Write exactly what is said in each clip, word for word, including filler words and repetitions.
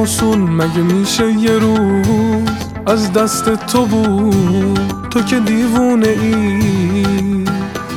آسون مگه میشه یه روز از دست تو بود؟ تو که دیوونه ای.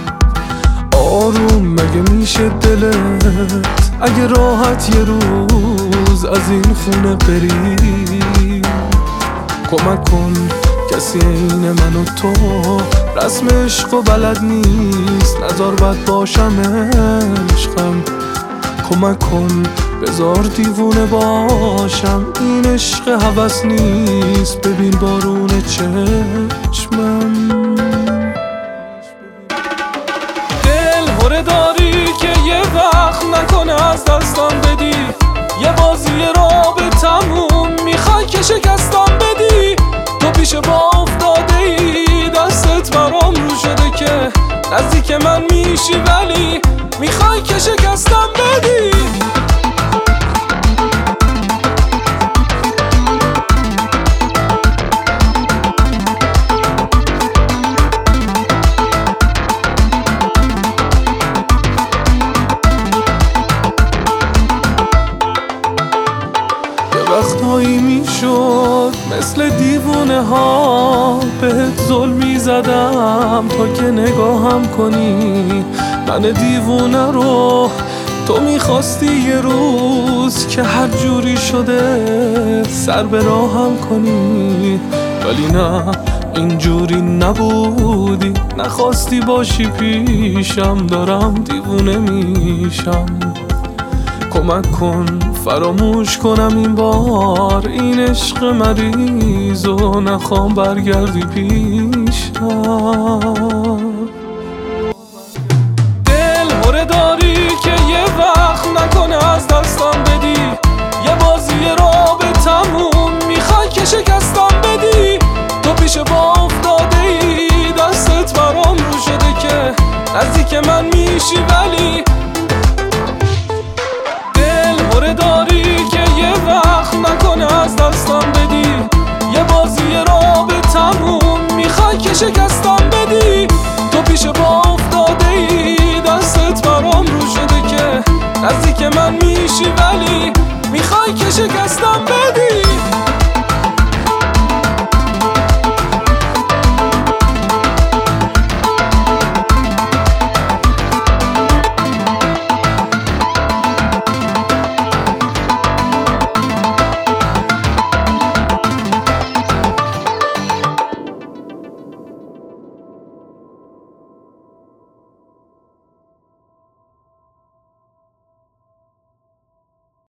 آروم مگه میشه دلت اگه راحت یه روز از این خونه بری؟ کمک کن کسی این من و تو رسم عشق و بلد نیست، نذار بد باشم عشقم. کمک کن بذار دیوونه باشم، این عشق هوس نیست، ببین بارون چشمم. دل هره داری که یه وقت نکنه از دستم بدی، یه بازی رابطه تموم میخوای که شکستم بدی. تو پیش با افتاده ای، دستت برام رو شده که نزدیک من میشی ولی میخوای که شکستم بدی. وقتهایی میشد مثل دیوونه ها بهت ظلمی زدم تا که نگاهم کنی. من دیوونه رو تو میخواستی یه روز که هر جوری شده سر به راهم کنی، ولی نه اینجوری نبودی، نخواستی باشی پیشم، دارم دیوونه میشم. کمک کن فراموش کنم این بار این عشق مریض و نخوام برگردی پیشم. دل هره داری که یه وقت نکنه از دستم بدی، یه بازی رابطه تموم میخوای که شکستم بدی. تو پیش با افتاده ای، دستت برام رو شده که نزدیک من میشی ولی داری که یه وقت نکنه از دستم بدی، یه بازی رابطه تموم میخوای که شکستم بدی. تو پیش با افتاده ای، دستت برام رو شده که نزدیک من میشی ولی میخوای که شکستم بدی.